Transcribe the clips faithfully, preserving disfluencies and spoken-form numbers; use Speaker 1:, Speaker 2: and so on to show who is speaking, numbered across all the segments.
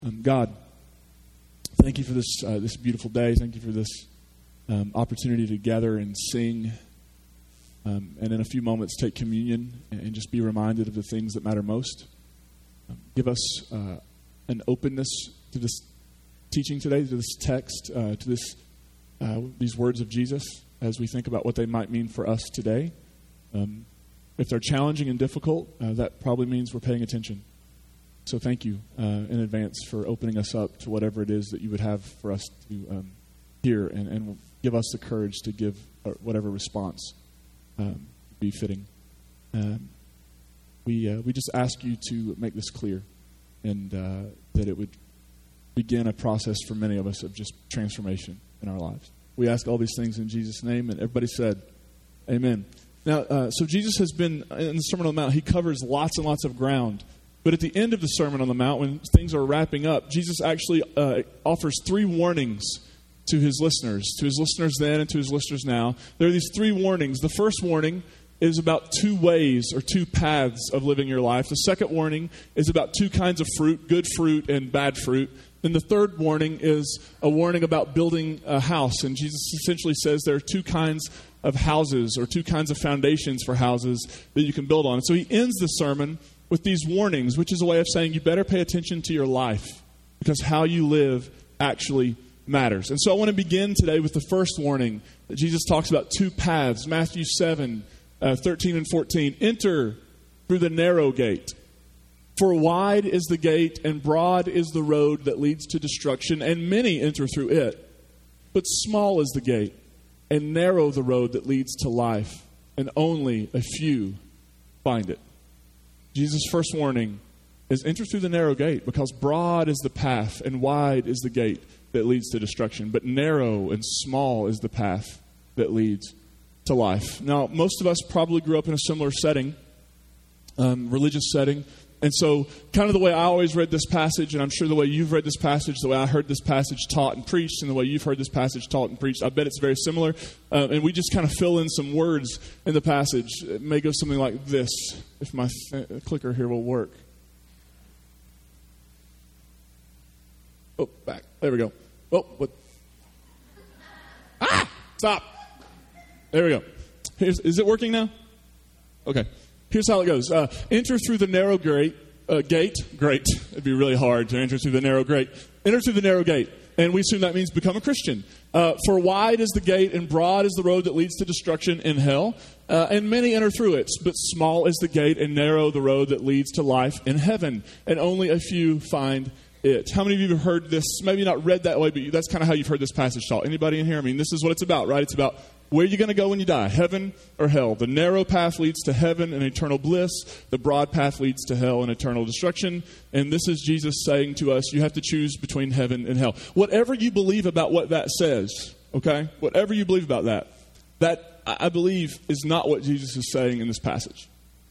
Speaker 1: Um, God, thank you for this uh, this beautiful day. Thank you for this um, opportunity to gather and sing, um, and in a few moments take communion and just be reminded of the things that matter most. Um, give us uh, an openness to this teaching today, to this text, uh, to this uh, these words of Jesus as we think about what they might mean for us today. Um, if they're challenging and difficult, uh, that probably means we're paying attention. So thank you uh, in advance for opening us up to whatever it is that you would have for us to um, hear, and, and give us the courage to give whatever response um, be fitting. Um, we uh, we just ask you to make this clear, and uh, that it would begin a process for many of us of just transformation in our lives. We ask all these things in Jesus' name, and everybody said, amen. Now, uh, so Jesus has been, in the Sermon on the Mount, he covers lots and lots of ground. But at the end of the Sermon on the Mount, when things are wrapping up, Jesus actually uh, offers three warnings to his listeners, to his listeners then and to his listeners now. There are these three warnings. The first warning is about two ways or two paths of living your life. The second warning is about two kinds of fruit, good fruit and bad fruit. Then the third warning is a warning about building a house. And Jesus essentially says there are two kinds of houses or two kinds of foundations for houses that you can build on. And so he ends the sermon with these warnings, which is a way of saying you better pay attention to your life because how you live actually matters. And so I want to begin today with the first warning that Jesus talks about two paths. Matthew seven, uh, thirteen and fourteen. Enter through the narrow gate. For wide is the gate and broad is the road that leads to destruction, and many enter through it. But small is the gate and narrow the road that leads to life, and only a few find it. Jesus' first warning is enter through the narrow gate because broad is the path and wide is the gate that leads to destruction. But narrow and small is the path that leads to life. Now, most of us probably grew up in a similar setting, um, religious setting. And so kind of the way I always read this passage, and I'm sure the way you've read this passage, the way I heard this passage taught and preached, and the way you've heard this passage taught and preached, I bet it's very similar. Uh, and we just kind of fill in some words in the passage. It may go something like this, if my th- clicker here will work. Oh, back. There we go. Oh, what? Ah! Stop. There we go. Here's, is it working now? Okay. Here's how it goes. Uh, enter through the narrow gate. Uh, gate. Great. It'd be really hard to enter through the narrow gate. Enter through the narrow gate. And we assume that means become a Christian. Uh, for wide is the gate and broad is the road that leads to destruction in hell. Uh, and many enter through it. But small is the gate and narrow the road that leads to life in heaven. And only a few find it. How many of you have heard this? Maybe not read that way, but that's kind of how you've heard this passage taught. Anybody in here? I mean, this is what it's about, right? It's about where you're going to go when you die, heaven or hell. The narrow path leads to heaven and eternal bliss. The broad path leads to hell and eternal destruction. And this is Jesus saying to us, you have to choose between heaven and hell. Whatever you believe about what that says, okay? Whatever you believe about that, that, I believe, is not what Jesus is saying in this passage.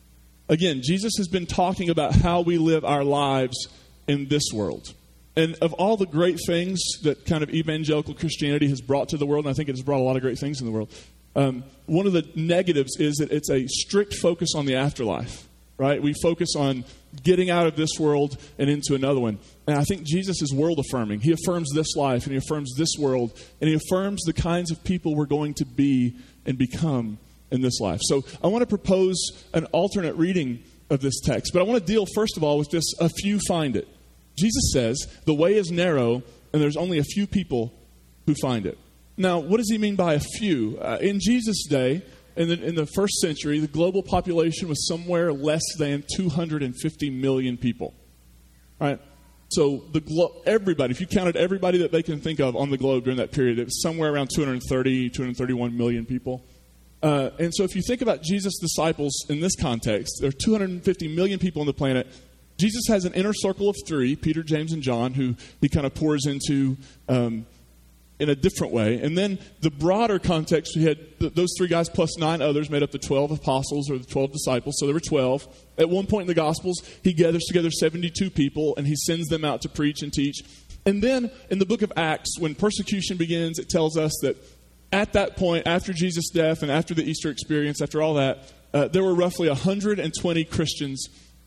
Speaker 1: Again, Jesus has been talking about how we live our lives in this world. And of all the great things that kind of evangelical Christianity has brought to the world, and I think it has brought a lot of great things in the world, um, one of the negatives is that it's a strict focus on the afterlife, right? We focus on getting out of this world and into another one. And I think Jesus is world-affirming. He affirms this life, and he affirms this world, and he affirms the kinds of people we're going to be and become in this life. So I want to propose an alternate reading of this text, but I want to deal, first of all, with this, a few find it. Jesus says, the way is narrow, and there's only a few people who find it. Now, what does he mean by a few? Uh, in Jesus' day, in the, in the first century, the global population was somewhere less than two hundred fifty million people. All right? So the glo- everybody, if you counted everybody that they can think of on the globe during that period, it was somewhere around two hundred thirty, two hundred thirty-one million people. Uh, and so if you think about Jesus' disciples in this context, there are two hundred fifty million people on the planet. Jesus has an inner circle of three, Peter, James, and John, who he kind of pours into um, in a different way. And then the broader context, we had th- those three guys plus nine others made up the twelve apostles or the twelve disciples. So there were twelve. At one point in the Gospels, he gathers together seventy-two people, and he sends them out to preach and teach. And then in the book of Acts, when persecution begins, it tells us that at that point, after Jesus' death and after the Easter experience, after all that, uh, there were roughly one hundred twenty Christians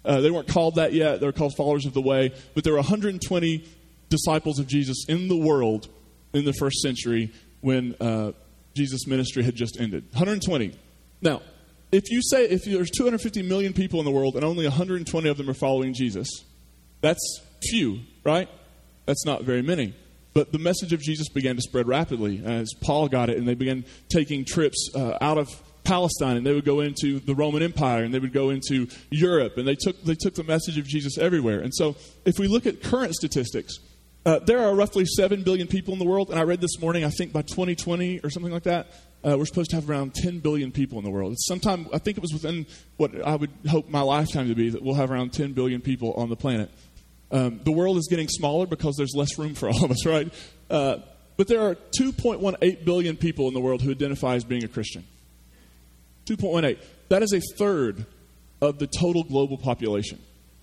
Speaker 1: Uh, they weren't called that yet. They were called followers of the way. But there were one hundred twenty disciples of Jesus in the world in the first century when uh, Jesus' ministry had just ended. one hundred twenty. Now, if you say if there's two hundred fifty million people in the world and only one hundred twenty of them are following Jesus, that's few, right? That's not very many. But the message of Jesus began to spread rapidly as Paul got it, and they began taking trips uh, out of Palestine, and they would go into the Roman Empire, and they would go into Europe, and they took they took the message of Jesus everywhere. And so if we look at current statistics, uh, there are roughly seven billion people in the world, and I read this morning, I think by twenty twenty or something like that, uh, we're supposed to have around ten billion people in the world. It's sometime, I think it was within what I would hope my lifetime to be, that we'll have around ten billion people on the planet. Um, the world is getting smaller because there's less room for all of us, right? Uh, but there are two point one eight billion people in the world who identify as being a Christian. two point one eight. That is a third of the total global population.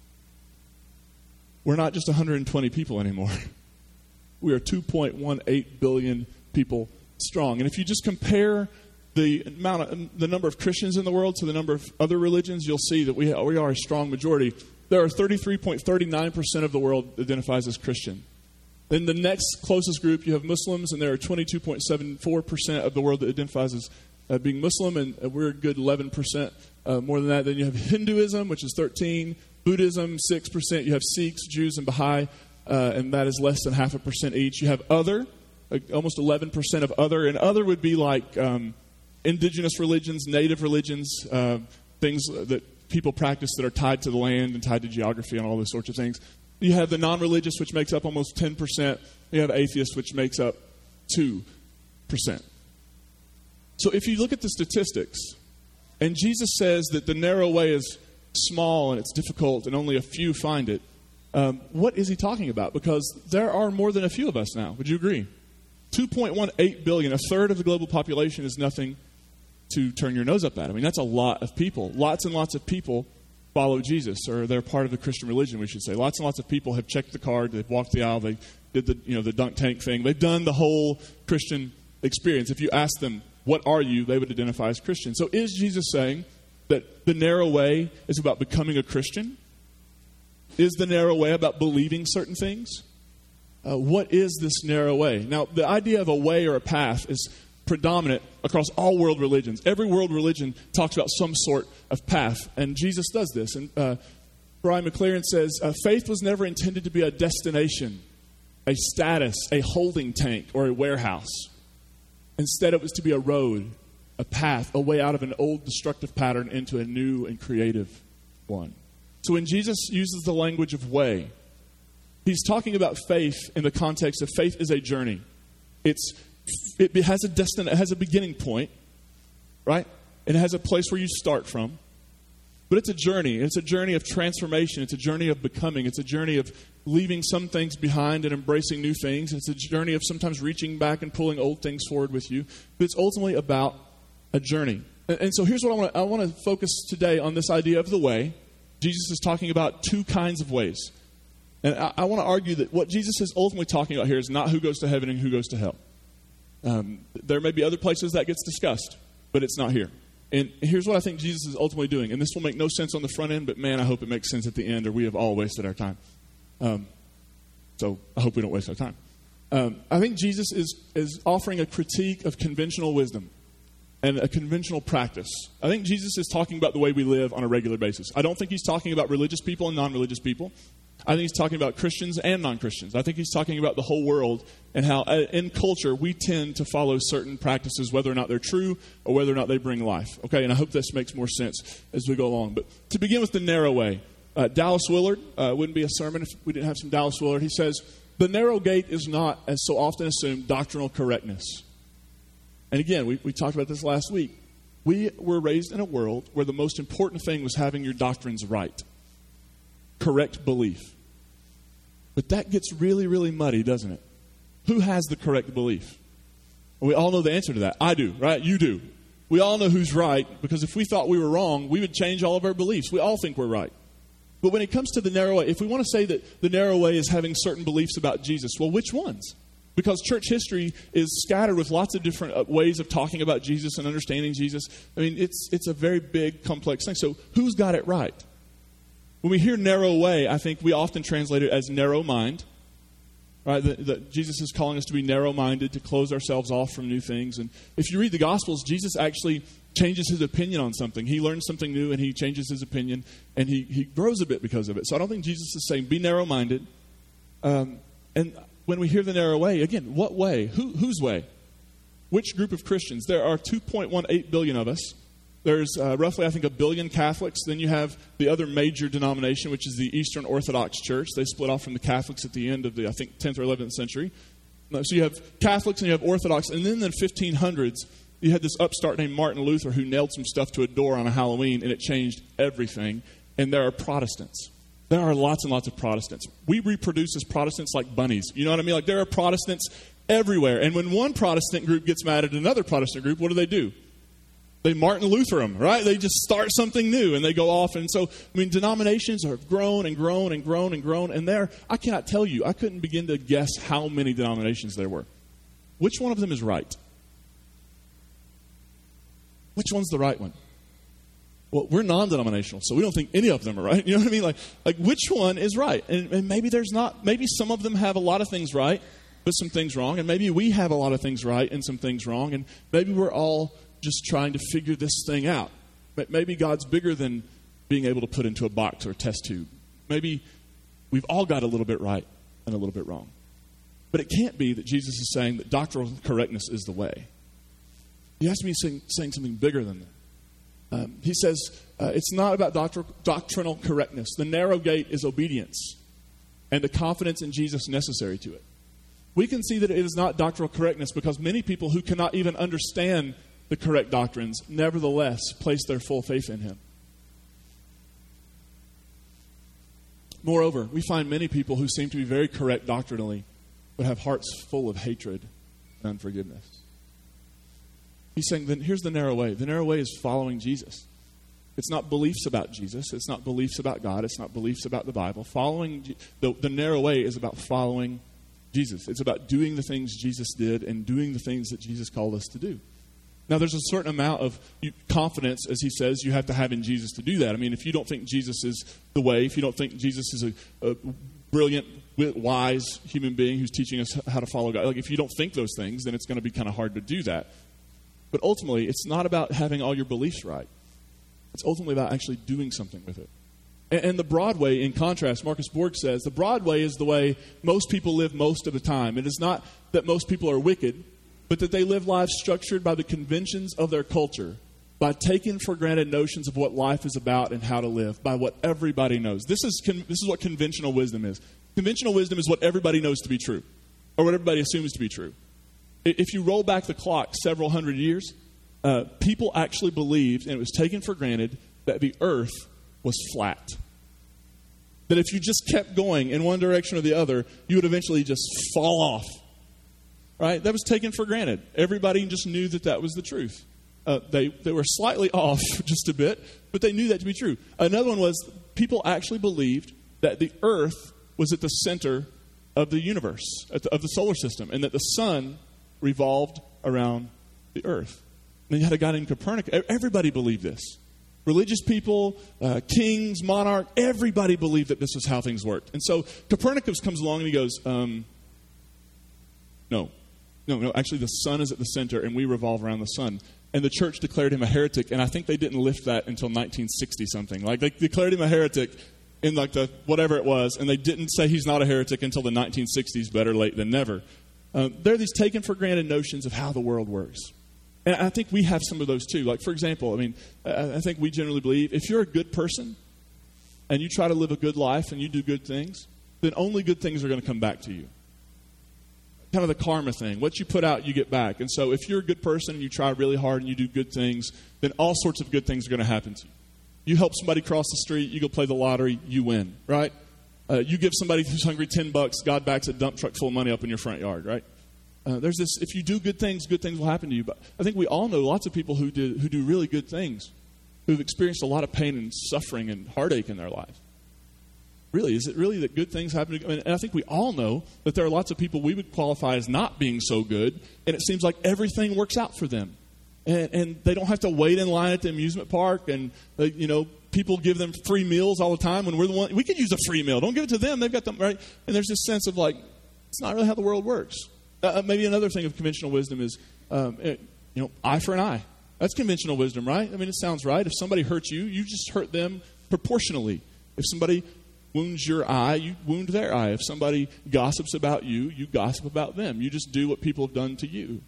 Speaker 1: We're not just one hundred twenty people anymore. We are two point one eight billion people strong. And if you just compare the amount of, the number of Christians in the world to the number of other religions, you'll see that we, we are a strong majority. There are thirty-three point three nine percent of the world that identifies as Christian. In the next closest group, you have Muslims, and there are twenty-two point seven four percent of the world that identifies as uh, being Muslim, and uh, we're a good eleven percent uh, more than that. Then you have Hinduism, which is thirteen, Buddhism, six percent. You have Sikhs, Jews, and Baha'i, uh, and that is less than half a percent each. You have other, uh, almost eleven percent of other, and other would be like um, indigenous religions, native religions, uh, things that people practice that are tied to the land and tied to geography and all those sorts of things. You have the non-religious, which makes up almost ten percent. You have atheists, which makes up two percent. So if you look at the statistics, and Jesus says that the narrow way is small and it's difficult and only a few find it, um, what is he talking about? Because there are more than a few of us now. Would you agree? two point one eight billion, a third of the global population, is nothing to turn your nose up at. I mean, that's a lot of people. Lots and lots of people follow Jesus, or they're part of the Christian religion, we should say. Lots and lots of people have checked the card, they've walked the aisle, they did the, you know, the dunk tank thing. They've done the whole Christian experience. If you ask them, what are you, they would identify as Christian. So is Jesus saying that the narrow way is about becoming a Christian? Is the narrow way about believing certain things? Uh, what is this narrow way? Now, the idea of a way or a path is predominant across all world religions. Every world religion talks about some sort of path, and Jesus does this. And uh, Brian McLaren says, uh, faith was never intended to be a destination, a status, a holding tank, or a warehouse. Instead, it was to be a road, a path, a way out of an old destructive pattern into a new and creative one. So when Jesus uses the language of way, he's talking about faith in the context of faith is a journey. It's It has a destin- it has a beginning point, right? And it has a place where you start from. But it's a journey. It's a journey of transformation. It's a journey of becoming. It's a journey of leaving some things behind and embracing new things. It's a journey of sometimes reaching back and pulling old things forward with you. But it's ultimately about a journey. And, and so here's what I want to I want to focus today on, this idea of the way. Jesus is talking about two kinds of ways. And I, I want to argue that what Jesus is ultimately talking about here is not who goes to heaven and who goes to hell. Um, there may be other places that gets discussed, but it's not here. And here's what I think Jesus is ultimately doing. And this will make no sense on the front end, but man, I hope it makes sense at the end, or we have all wasted our time. Um, so I hope we don't waste our time. Um, I think Jesus is, is offering a critique of conventional wisdom and a conventional practice. I think Jesus is talking about the way we live on a regular basis. I don't think he's talking about religious people and non-religious people. I think he's talking about Christians and non-Christians. I think he's talking about the whole world and how uh, in culture we tend to follow certain practices, whether or not they're true or whether or not they bring life. Okay, and I hope this makes more sense as we go along. But to begin with the narrow way, uh, Dallas Willard, uh, wouldn't be a sermon if we didn't have some Dallas Willard. He says, the narrow gate is not, as so often assumed, doctrinal correctness. And again, we, we talked about this last week. We were raised in a world where the most important thing was having your doctrines right. Correct belief. But that gets really, really muddy, doesn't it? Who has the correct belief? And we all know the answer to that. I do, right? You do. We all know who's right, because if we thought we were wrong, we would change all of our beliefs. We all think we're right. But when it comes to the narrow way, if we want to say that the narrow way is having certain beliefs about Jesus, well, which ones? Because church history is scattered with lots of different ways of talking about Jesus and understanding Jesus. I mean, it's it's a very big, complex thing. So who's got it right? When we hear narrow way, I think we often translate it as narrow mind. Right? That, that Jesus is calling us to be narrow-minded, to close ourselves off from new things. And if you read the Gospels, Jesus actually changes his opinion on something. He learns something new and he changes his opinion, and he, he grows a bit because of it. So I don't think Jesus is saying be narrow-minded. Um, and when we hear the narrow way, again, what way? Who, whose way? Which group of Christians? There are two point one eight billion of us. There's uh, roughly, I think, a billion Catholics. Then you have the other major denomination, which is the Eastern Orthodox Church. They split off from the Catholics at the end of the, I think, tenth or eleventh century. So you have Catholics and you have Orthodox. And then in the fifteen hundreds, you had this upstart named Martin Luther who nailed some stuff to a door on a Halloween, and it changed everything. And there are Protestants. There are lots and lots of Protestants. We reproduce as Protestants like bunnies. You know what I mean? Like there are Protestants everywhere. And when one Protestant group gets mad at another Protestant group, what do they do? They Martin Luther them, right? They just start something new and they go off. And so, I mean, denominations have grown and grown and grown and grown. And there, I cannot tell you, I couldn't begin to guess how many denominations there were. Which one of them is right? Which one's the right one? Well, we're non-denominational, so we don't think any of them are right. You know what I mean? Like, like which one is right? And, and maybe there's not, maybe some of them have a lot of things right, but some things wrong. And maybe we have a lot of things right and some things wrong. And maybe we're all just trying to figure this thing out. But maybe God's bigger than being able to put into a box or a test tube. Maybe we've all got a little bit right and a little bit wrong. But it can't be that Jesus is saying that doctrinal correctness is the way. He has to be saying, saying something bigger than that. Um, he says uh, it's not about doctr- doctrinal correctness. The narrow gate is obedience and the confidence in Jesus necessary to it. We can see that it is not doctrinal correctness because many people who cannot even understand the correct doctrines, nevertheless, place their full faith in him. Moreover, we find many people who seem to be very correct doctrinally, but have hearts full of hatred and unforgiveness. He's saying, then here's the narrow way. The narrow way is following Jesus. It's not beliefs about Jesus. It's not beliefs about God. It's not beliefs about the Bible. Following the, the narrow way is about following Jesus. It's about doing the things Jesus did and doing the things that Jesus called us to do. Now, there's a certain amount of confidence, as he says, you have to have in Jesus to do that. I mean, if you don't think Jesus is the way, if you don't think Jesus is a, a brilliant, wise human being who's teaching us how to follow God, like if you don't think those things, then it's going to be kind of hard to do that. But ultimately, it's not about having all your beliefs right. It's ultimately about actually doing something with it. And, and the broad way, in contrast, Marcus Borg says, the broad way is the way most people live most of the time. It is not that most people are wicked, but that they live lives structured by the conventions of their culture, by taking for granted notions of what life is about and how to live, by what everybody knows. This is con- this is what conventional wisdom is. Conventional wisdom is what everybody knows to be true, or what everybody assumes to be true. If you roll back the clock several hundred years, uh, people actually believed, and it was taken for granted, that the earth was flat. That if you just kept going in one direction or the other, you would eventually just fall off. Right? That was taken for granted. Everybody just knew that that was the truth. Uh, they, they were slightly off just a bit, but they knew that to be true. Another one was people actually believed that the earth was at the center of the universe, at the, of the solar system, and that the sun revolved around the earth. And then you had a guy named Copernicus. Everybody believed this. Religious people, uh, kings, monarchs, everybody believed that this was how things worked. And so Copernicus comes along and he goes, um, no. No, no, actually the sun is at the center and we revolve around the sun. And the church declared him a heretic, and I think they didn't lift that until nineteen sixty something. Like they declared him a heretic in like the whatever it was, and they didn't say he's not a heretic until the nineteen sixties, better late than never. Uh, there are these taken for granted notions of how the world works. And I think we have some of those too. Like, for example, I mean, I think we generally believe if you're a good person and you try to live a good life and you do good things, then only good things are going to come back to you. Kind of the karma thing. What you put out, you get back. And so if you're a good person and you try really hard and you do good things, then all sorts of good things are going to happen to you. You help somebody cross the street, you go play the lottery, you win, right? Uh, you give somebody who's hungry ten bucks, God backs a dump truck full of money up in your front yard, right? Uh, there's this, if you do good things, good things will happen to you. But I think we all know lots of people who do, who do really good things, who've experienced a lot of pain and suffering and heartache in their life. Really, is it really that good things happen to, and I think we all know that there are lots of people we would qualify as not being so good, and it seems like everything works out for them. And, and they don't have to wait in line at the amusement park and, uh, you know, people give them free meals all the time when we're the one, we could use a free meal. Don't give it to them. They've got them, right? And there's this sense of like, it's not really how the world works. Uh, maybe another thing of conventional wisdom is, um, it, you know, eye for an eye. That's conventional wisdom, right? I mean, it sounds right. If somebody hurts you, you just hurt them proportionally. If somebody wounds your eye, you wound their eye. If somebody gossips about you, you gossip about them. You just do what people have done to you.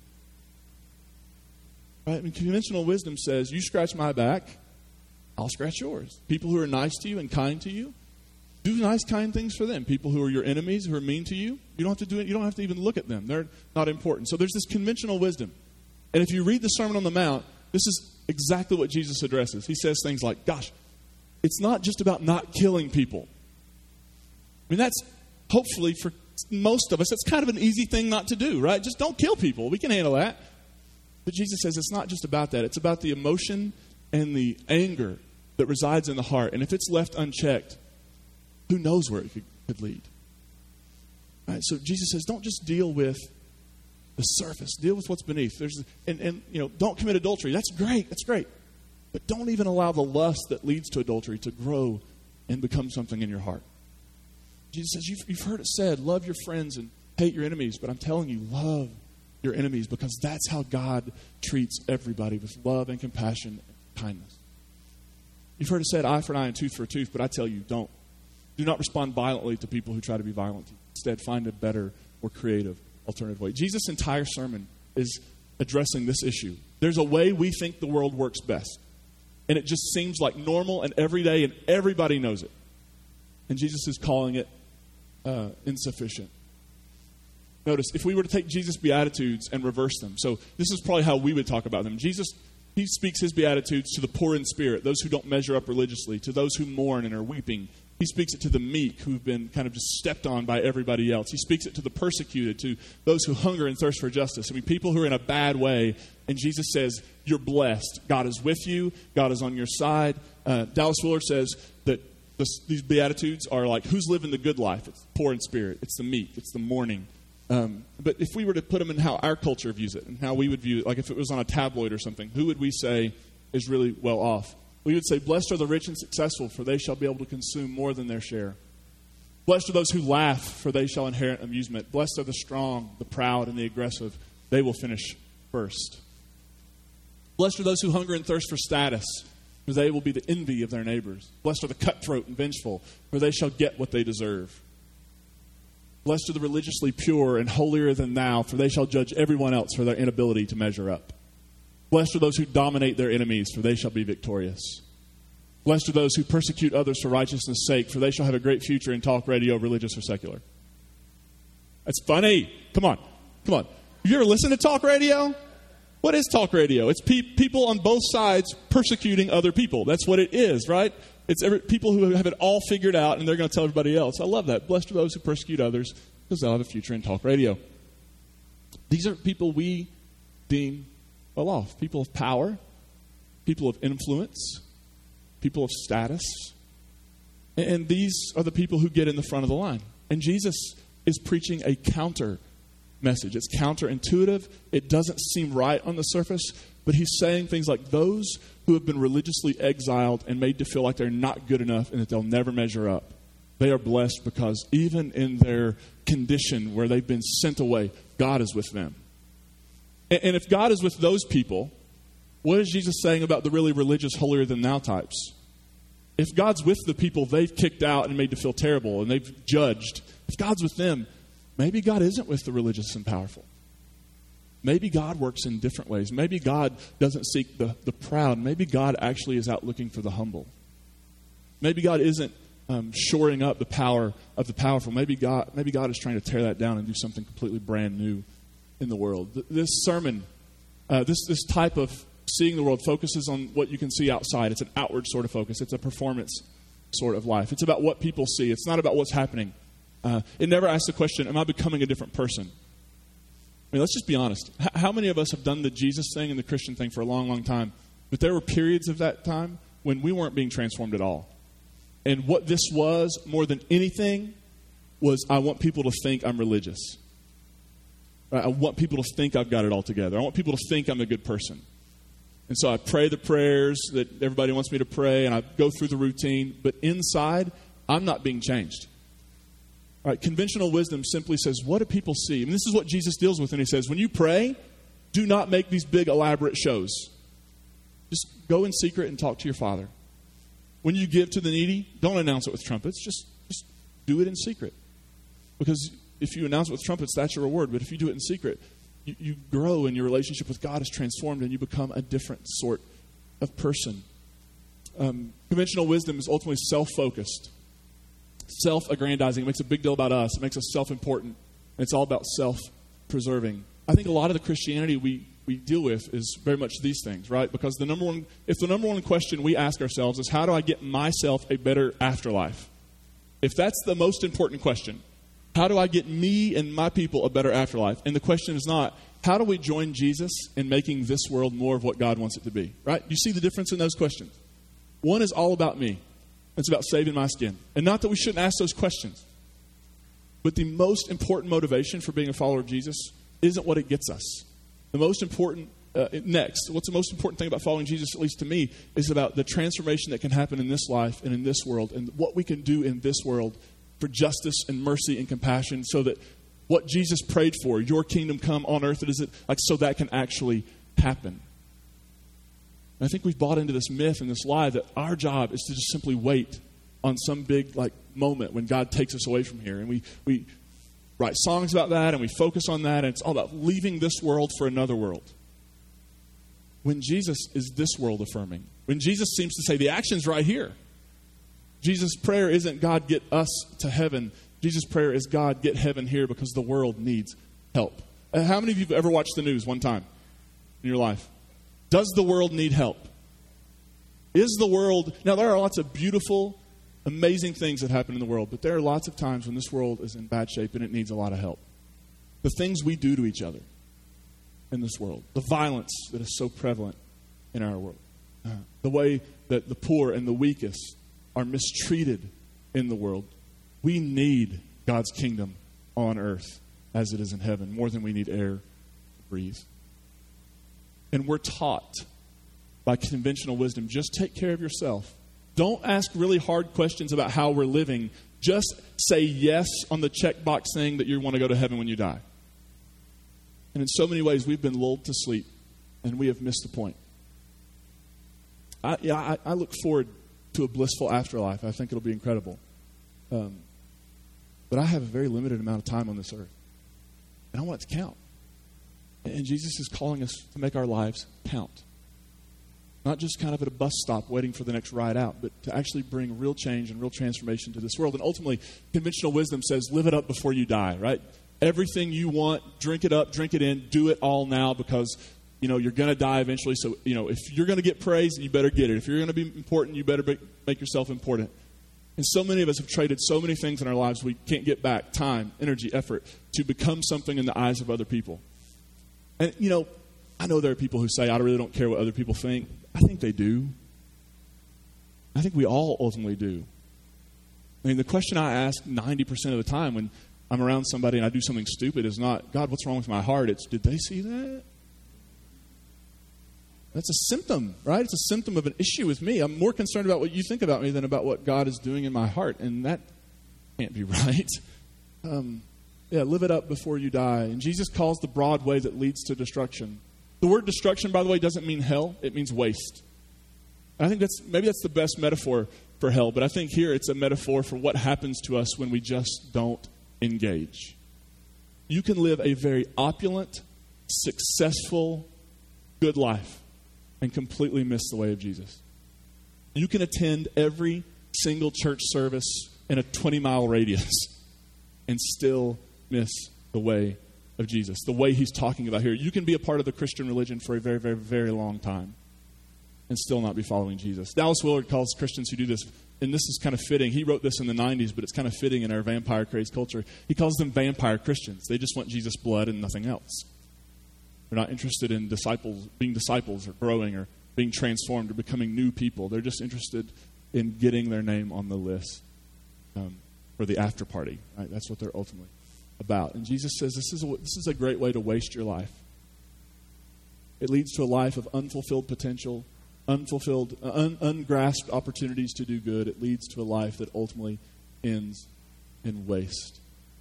Speaker 1: Right? I mean, conventional wisdom says, you scratch my back, I'll scratch yours. People who are nice to you and kind to you, do nice, kind things for them. People who are your enemies, who are mean to you, you don't have to do it. You don't have to even look at them. They're not important. So there's this conventional wisdom. And if you read the Sermon on the Mount, this is exactly what Jesus addresses. He says things like, gosh, it's not just about not killing people. I mean, that's hopefully for most of us, that's kind of an easy thing not to do, right? Just don't kill people. We can handle that. But Jesus says it's not just about that. It's about the emotion and the anger that resides in the heart. And if it's left unchecked, who knows where it could, could lead? Right? So Jesus says, don't just deal with the surface. Deal with what's beneath. There's and, and you know, don't commit adultery. That's great. That's great. But don't even allow the lust that leads to adultery to grow and become something in your heart. Jesus says, you've, you've heard it said, love your friends and hate your enemies. But I'm telling you, love your enemies, because that's how God treats everybody, with love and compassion and kindness. You've heard it said, eye for an eye and tooth for a tooth. But I tell you, don't. Do not respond violently to people who try to be violent. Instead, find a better or creative alternative way. Jesus' entire sermon is addressing this issue. There's a way we think the world works best. And it just seems like normal and everyday, and everybody knows it. And Jesus is calling it uh, insufficient. Notice, if we were to take Jesus' Beatitudes and reverse them. So this is probably how we would talk about them. Jesus, he speaks his Beatitudes to the poor in spirit, those who don't measure up religiously, to those who mourn and are weeping. He speaks it to the meek who've been kind of just stepped on by everybody else. He speaks it to the persecuted, to those who hunger and thirst for justice. I mean, people who are in a bad way. And Jesus says, you're blessed. God is with you. God is on your side. Uh, Dallas Willard says that this, these Beatitudes are like, who's living the good life? It's poor in spirit. It's the meek. It's the mourning. Um, but if we were to put them in how our culture views it and how we would view it, like if it was on a tabloid or something, who would we say is really well off? We would say, blessed are the rich and successful, for they shall be able to consume more than their share. Blessed are those who laugh, for they shall inherit amusement. Blessed are the strong, the proud, and the aggressive. They will finish first. Blessed are those who hunger and thirst for status, for they will be the envy of their neighbors. Blessed are the cutthroat and vengeful, for they shall get what they deserve. Blessed are the religiously pure and holier than thou, for they shall judge everyone else for their inability to measure up. Blessed are those who dominate their enemies, for they shall be victorious. Blessed are those who persecute others for righteousness' sake, for they shall have a great future in talk radio, religious or secular. That's funny. Come on. Come on. Have you ever listened to talk radio? What is talk radio? It's pe- people on both sides persecuting other people. That's what it is, right? It's every, people who have it all figured out, and they're going to tell everybody else. I love that. Blessed are those who persecute others, because they'll have a future in talk radio. These are people we deem well off. People of power, people of influence, people of status. And these are the people who get in the front of the line. And Jesus is preaching a counter message. It's counterintuitive. It doesn't seem right on the surface, but he's saying things like those who have been religiously exiled and made to feel like they're not good enough and that they'll never measure up, they are blessed because even in their condition where they've been sent away, God is with them. And if God is with those people, what is Jesus saying about the really religious, holier-than-thou types? If God's with the people they've kicked out and made to feel terrible and they've judged, if God's with them, maybe God isn't with the religious and powerful. Maybe God works in different ways. Maybe God doesn't seek the, the proud. Maybe God actually is out looking for the humble. Maybe God isn't um, shoring up the power of the powerful. Maybe God, maybe God is trying to tear that down and do something completely brand new in the world. This sermon, uh, this this type of seeing the world focuses on what you can see outside. It's an outward sort of focus. It's a performance sort of life. It's about what people see. It's not about what's happening. Uh, it never asks the question, am I becoming a different person? I mean, let's just be honest. H- how many of us have done the Jesus thing and the Christian thing for a long, long time? But there were periods of that time when we weren't being transformed at all. And what this was, more than anything, was I want people to think I'm religious. I want people to think I've got it all together. I want people to think I'm a good person. And so I pray the prayers that everybody wants me to pray, and I go through the routine. But inside, I'm not being changed. All right, conventional wisdom simply says, what do people see? And this is what Jesus deals with. And he says, when you pray, do not make these big elaborate shows. Just go in secret and talk to your Father. When you give to the needy, don't announce it with trumpets. Just, just do it in secret. Because if you announce it with trumpets, that's your reward. But if you do it in secret, you, you grow and your relationship with God is transformed and you become a different sort of person. Um, conventional wisdom is ultimately self-focused. Self-aggrandizing. It makes a big deal about us. It makes us self-important. And it's all about self-preserving. I think a lot of the Christianity we, we deal with is very much these things, right? Because the number one, if the number one question we ask ourselves is, how do I get myself a better afterlife? If that's the most important question, how do I get me and my people a better afterlife? And the question is not, how do we join Jesus in making this world more of what God wants it to be? Right? You see the difference in those questions? One is all about me. It's about saving my skin. And not that we shouldn't ask those questions. But the most important motivation for being a follower of Jesus isn't what it gets us. The most important, uh, next, what's the most important thing about following Jesus, at least to me, is about the transformation that can happen in this life and in this world, and what we can do in this world for justice and mercy and compassion, so that what Jesus prayed for, your kingdom come on earth, is it like so that can actually happen. And I think we've bought into this myth and this lie that our job is to just simply wait on some big like moment when God takes us away from here, and we we write songs about that and we focus on that, and it's all about leaving this world for another world. When Jesus is this world affirming, when Jesus seems to say the action's right here. Jesus' prayer isn't God get us to heaven. Jesus' prayer is God get heaven here because the world needs help. Uh, how many of you have ever watched the news one time in your life? Does the world need help? Is the world... Now, there are lots of beautiful, amazing things that happen in the world, but there are lots of times when this world is in bad shape and it needs a lot of help. The things we do to each other in this world, the violence that is so prevalent in our world, uh, the way that the poor and the weakest are mistreated in the world. We need God's kingdom on earth as it is in heaven, more than we need air to breathe. And we're taught by conventional wisdom, just take care of yourself. Don't ask really hard questions about how we're living. Just say yes on the checkbox saying that you want to go to heaven when you die. And in so many ways, we've been lulled to sleep, and we have missed the point. I, yeah, I, I look forward to a blissful afterlife. I think it'll be incredible. Um, but I have a very limited amount of time on this earth. And I want it to count. And Jesus is calling us to make our lives count. Not just kind of at a bus stop waiting for the next ride out, but to actually bring real change and real transformation to this world. And ultimately, conventional wisdom says, live it up before you die, right? Everything you want, drink it up, drink it in, do it all now because, you know, you're going to die eventually. So, you know, if you're going to get praise, you better get it. If you're going to be important, you better be, make yourself important. And so many of us have traded so many things in our lives we can't get back, time, energy, effort, to become something in the eyes of other people. And, you know, I know there are people who say, I really don't care what other people think. I think they do. I think we all ultimately do. I mean, the question I ask ninety percent of the time when I'm around somebody and I do something stupid is not, God, what's wrong with my heart? It's, did they see that? That's a symptom, right? It's a symptom of an issue with me. I'm more concerned about what you think about me than about what God is doing in my heart. And that can't be right. Um, yeah, live it up before you die. And Jesus calls the broad way that leads to destruction. The word destruction, by the way, doesn't mean hell. It means waste. And I think that's maybe that's the best metaphor for hell. But I think here it's a metaphor for what happens to us when we just don't engage. You can live a very opulent, successful, good life and completely miss the way of Jesus. You can attend every single church service in a twenty-mile radius and still miss the way of Jesus, the way he's talking about here. You can be a part of the Christian religion for a very, very, very long time and still not be following Jesus. Dallas Willard calls Christians who do this, and this is kind of fitting. He wrote this in the nineties, but it's kind of fitting in our vampire-crazed culture. He calls them vampire Christians. They just want Jesus' blood and nothing else. They're not interested in disciples, being disciples or growing or being transformed or becoming new people. They're just interested in getting their name on the list um, for the after party. Right? That's what they're ultimately about. And Jesus says this is a, this is a great way to waste your life. It leads to a life of unfulfilled potential, unfulfilled, uh, un, ungrasped opportunities to do good. It leads to a life that ultimately ends in waste.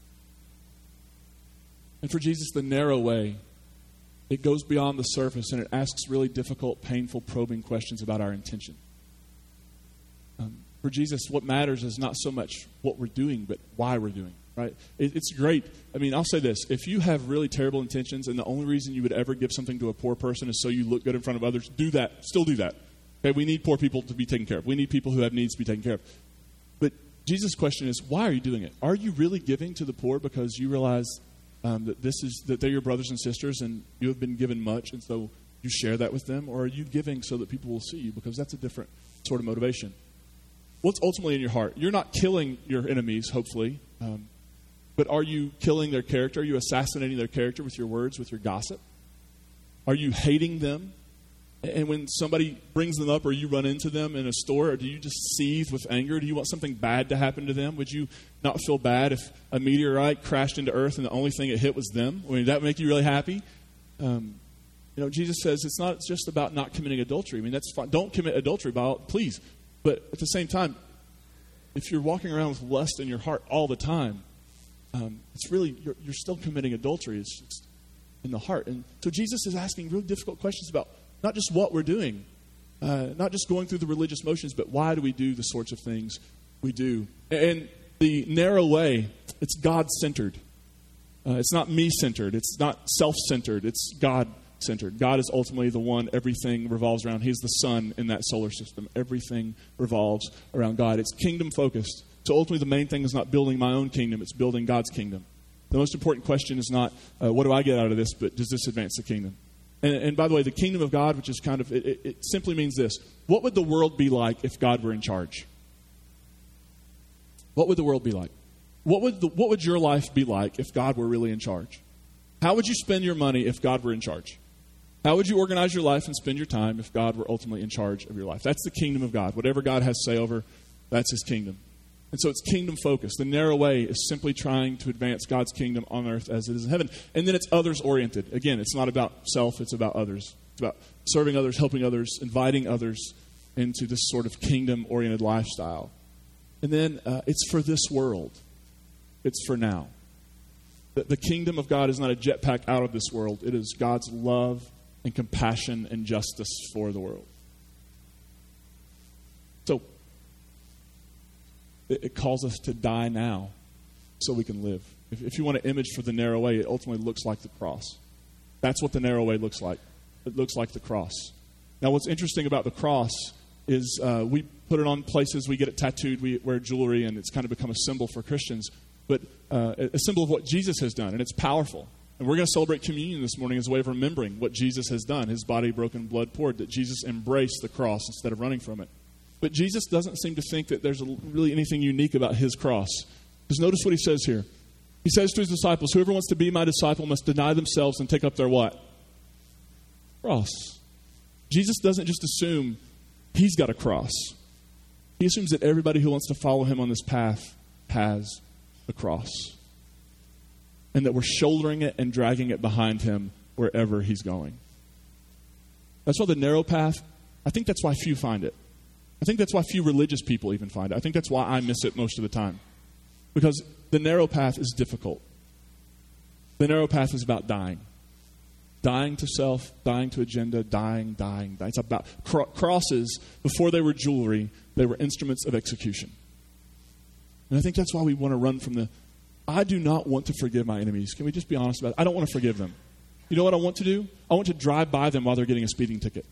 Speaker 1: And for Jesus, the narrow way, it goes beyond the surface and it asks really difficult, painful, probing questions about our intention. Um, for Jesus, what matters is not so much what we're doing, but why we're doing. Right? It, it's great. I mean, I'll say this. If you have really terrible intentions and the only reason you would ever give something to a poor person is so you look good in front of others, do that. Still do that. Okay? We need poor people to be taken care of. We need people who have needs to be taken care of. But Jesus' question is, why are you doing it? Are you really giving to the poor because you realize um, that this is that they're your brothers and sisters and you have been given much and so you share that with them? Or are you giving so that people will see you? Because that's a different sort of motivation. What's ultimately in your heart? You're not killing your enemies, hopefully. Um, But are you killing their character? Are you assassinating their character with your words, with your gossip? Are you hating them? And when somebody brings them up or you run into them in a store, or do you just seethe with anger? Do you want something bad to happen to them? Would you not feel bad if a meteorite crashed into Earth and the only thing it hit was them? I mean, would that make you really happy? Um, you know, Jesus says it's not just about not committing adultery. I mean, that's fine. Don't commit adultery, by all, please. But at the same time, if you're walking around with lust in your heart all the time, Um, it's really, you're, you're still committing adultery. It's, it's in the heart. And so Jesus is asking really difficult questions about not just what we're doing, uh, not just going through the religious motions, but why do we do the sorts of things we do? And the narrow way, it's God-centered. Uh, it's not me-centered. It's not self-centered. It's God-centered. God is ultimately the one everything revolves around. He's the sun in that solar system. Everything revolves around God. It's kingdom-focused. So ultimately the main thing is not building my own kingdom, it's building God's kingdom. The most important question is not, uh, what do I get out of this, but does this advance the kingdom? And, and by the way, the kingdom of God, which is kind of, it, it, it simply means this. What would the world be like if God were in charge? What would the world be like? What would, the, what would your life be like if God were really in charge? How would you spend your money if God were in charge? How would you organize your life and spend your time if God were ultimately in charge of your life? That's the kingdom of God. Whatever God has to say over, that's his kingdom. And so it's kingdom focused. The narrow way is simply trying to advance God's kingdom on earth as it is in heaven. And then it's others oriented. Again, it's not about self, it's about others. It's about serving others, helping others, inviting others into this sort of kingdom oriented lifestyle. And then uh, it's for this world. It's for now. The, the kingdom of God is not a jetpack out of this world. It is God's love and compassion and justice for the world. So, it calls us to die now so we can live. If, if you want an image for the narrow way, it ultimately looks like the cross. That's what the narrow way looks like. It looks like the cross. Now, what's interesting about the cross is uh, we put it on places, we get it tattooed, we wear jewelry, and it's kind of become a symbol for Christians, but uh, a symbol of what Jesus has done, and it's powerful. And we're going to celebrate communion this morning as a way of remembering what Jesus has done, his body broken, blood poured, that Jesus embraced the cross instead of running from it. But Jesus doesn't seem to think that there's really anything unique about his cross. Just notice what he says here. He says to his disciples, whoever wants to be my disciple must deny themselves and take up their what? Cross. Jesus doesn't just assume he's got a cross. He assumes that everybody who wants to follow him on this path has a cross. And that we're shouldering it and dragging it behind him wherever he's going. That's why the narrow path, I think that's why few find it. I think that's why few religious people even find it. I think that's why I miss it most of the time. Because the narrow path is difficult. The narrow path is about dying. Dying to self, dying to agenda, dying, dying, dying. It's about cro- crosses, before they were jewelry, they were instruments of execution. And I think that's why we want to run from the, I do not want to forgive my enemies. Can we just be honest about it? I don't want to forgive them. You know what I want to do? I want to drive by them while they're getting a speeding ticket.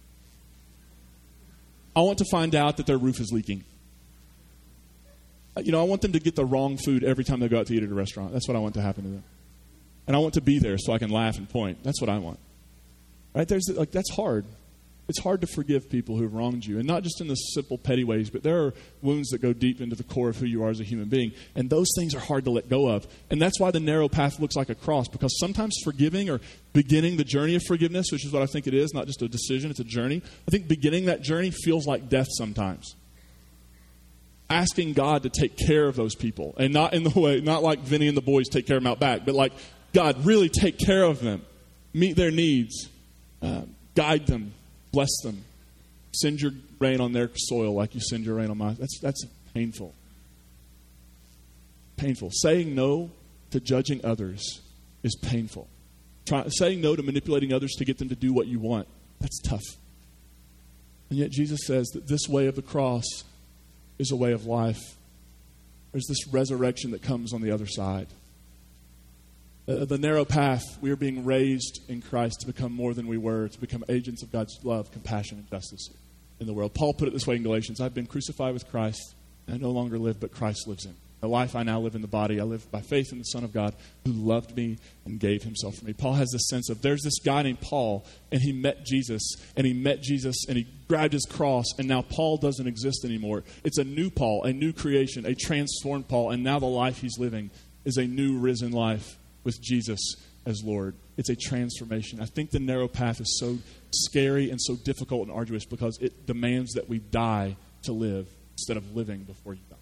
Speaker 1: I want to find out that their roof is leaking. You know, I want them to get the wrong food every time they go out to eat at a restaurant. That's what I want to happen to them. And I want to be there so I can laugh and point. That's what I want. Right? There's like that's hard. It's hard to forgive people who have wronged you. And not just in the simple petty ways, but there are wounds that go deep into the core of who you are as a human being. And those things are hard to let go of. And that's why the narrow path looks like a cross. Because sometimes forgiving or beginning the journey of forgiveness, which is what I think it is, not just a decision, it's a journey. I think beginning that journey feels like death sometimes. Asking God to take care of those people. And not in the way, not like Vinny and the boys take care of them out back, but like, God, really take care of them. Meet their needs. Uh, guide them, bless them, send your rain on their soil like you send your rain on mine. That's that's painful. Painful. Saying no to judging others is painful. Try, saying no to manipulating others to get them to do what you want, that's tough. And yet Jesus says that this way of the cross is a way of life. There's this resurrection that comes on the other side. Uh, the narrow path, we are being raised in Christ to become more than we were, to become agents of God's love, compassion, and justice in the world. Paul put it this way in Galatians: I've been crucified with Christ, and I no longer live, but Christ lives in me. The life I now live in the body, I live by faith in the Son of God who loved me and gave himself for me. Paul has this sense of there's this guy named Paul, and he met Jesus, and he met Jesus, and he grabbed his cross, and now Paul doesn't exist anymore. It's a new Paul, a new creation, a transformed Paul, and now the life he's living is a new risen life with Jesus as Lord. It's a transformation. I think the narrow path is so scary and so difficult and arduous because it demands that we die to live instead of living before you die.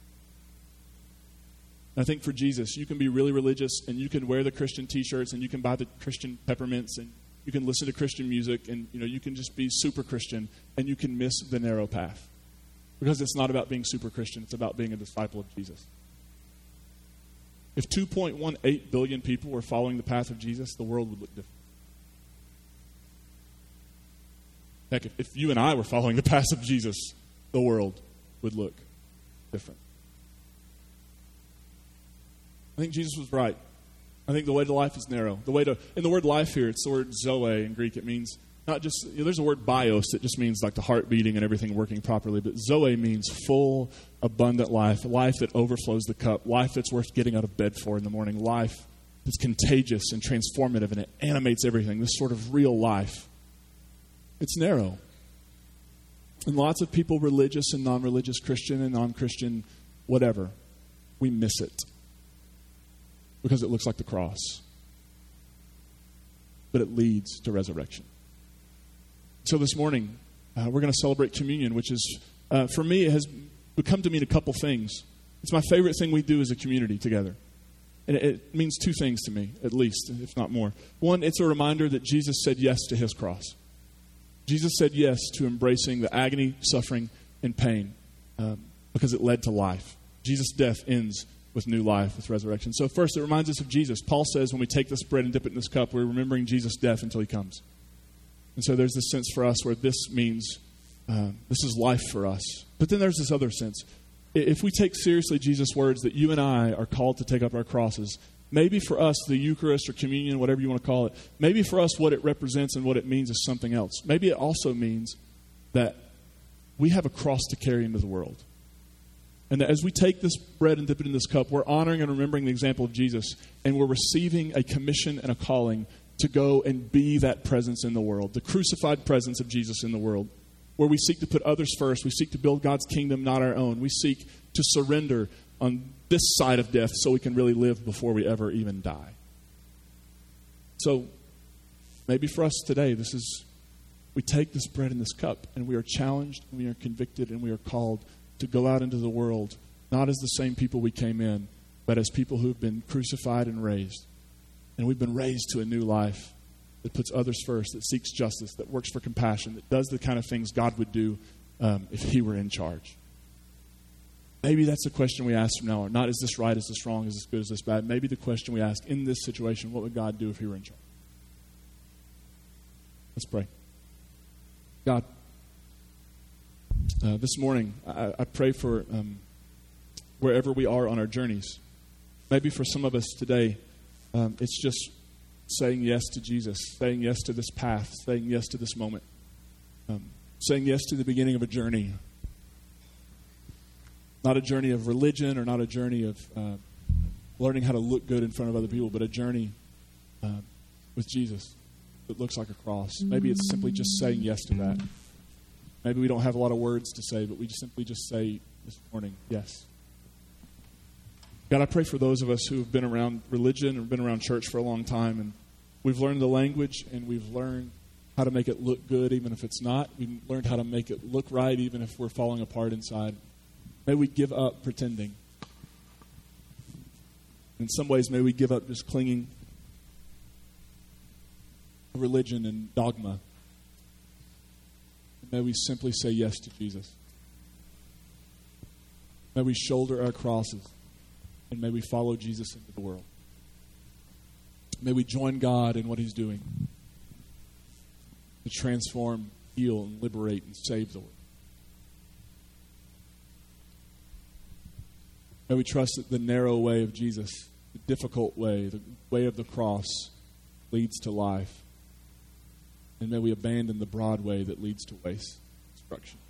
Speaker 1: I think for Jesus, you can be really religious and you can wear the Christian t-shirts and you can buy the Christian peppermints and you can listen to Christian music and you know you can just be super Christian and you can miss the narrow path. Because it's not about being super Christian, it's about being a disciple of Jesus. If two point one eight billion people were following the path of Jesus, the world would look different. Heck, if, if you and I were following the path of Jesus, the world would look different. I think Jesus was right. I think the way to life is narrow. The way to, in the word life here, it's the word zoe in Greek. It means not just, you know, there's a word bios that just means like the heart beating and everything working properly. But zoe means full, abundant life. Life that overflows the cup. Life that's worth getting out of bed for in the morning. Life that's contagious and transformative and it animates everything. This sort of real life. It's narrow. And lots of people, religious and non-religious, Christian and non-Christian, whatever, we miss it. Because it looks like the cross. But it leads to resurrection. So this morning, uh, we're going to celebrate communion, which is, uh, for me, it has become to mean a couple things. It's my favorite thing we do as a community together. And it, it means two things to me, at least, if not more. One, it's a reminder that Jesus said yes to his cross. Jesus said yes to embracing the agony, suffering, and pain um, because it led to life. Jesus' death ends with new life, with resurrection. So first, it reminds us of Jesus. Paul says when we take this bread and dip it in this cup, we're remembering Jesus' death until he comes. And so there's this sense for us where this means uh, this is life for us. But then there's this other sense. If we take seriously Jesus' words that you and I are called to take up our crosses, maybe for us, the Eucharist or communion, whatever you want to call it, maybe for us what it represents and what it means is something else. Maybe it also means that we have a cross to carry into the world. And as we take this bread and dip it in this cup, we're honoring and remembering the example of Jesus. And we're receiving a commission and a calling to go and be that presence in the world. The crucified presence of Jesus in the world. Where we seek to put others first. We seek to build God's kingdom, not our own. We seek to surrender on this side of death so we can really live before we ever even die. So maybe for us today, this is, we take this bread and this cup and we are challenged and we are convicted and we are called to go out into the world, not as the same people we came in, but as people who have been crucified and raised. And we've been raised to a new life that puts others first, that seeks justice, that works for compassion, that does the kind of things God would do um, if he were in charge. Maybe that's the question we ask from now on. Not is this right, is this wrong, is this good, is this bad? Maybe the question we ask in this situation, what would God do if he were in charge? Let's pray. God, Uh, this morning, I, I pray for um, wherever we are on our journeys. Maybe for some of us today, um, it's just saying yes to Jesus, saying yes to this path, saying yes to this moment, um, saying yes to the beginning of a journey. Not a journey of religion or not a journey of uh, learning how to look good in front of other people, but a journey uh, with Jesus that looks like a cross. Maybe it's simply just saying yes to that. Maybe we don't have a lot of words to say, but we just simply just say this morning, yes. God, I pray for those of us who have been around religion or been around church for a long time, and we've learned the language, and we've learned how to make it look good even if it's not. We've learned how to make it look right even if we're falling apart inside. May we give up pretending. In some ways, may we give up just clinging. religion and dogma. May we simply say yes to Jesus. May we shoulder our crosses, and may we follow Jesus into the world. May we join God in what He's doing to transform, heal, and liberate and save the world. May we trust that the narrow way of Jesus, the difficult way, the way of the cross, leads to life. And may we abandon the broad way that leads to waste, destruction.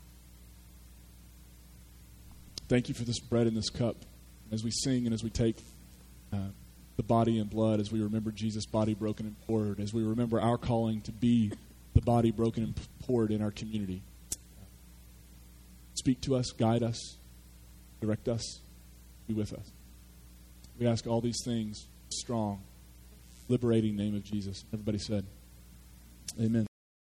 Speaker 1: Thank you for this bread and this cup. As we sing and as we take uh, the body and blood, as we remember Jesus' body broken and poured, as we remember our calling to be the body broken and poured in our community. Speak to us, guide us, direct us, be with us. We ask all these things, strong, liberating name of Jesus. Everybody said, amen.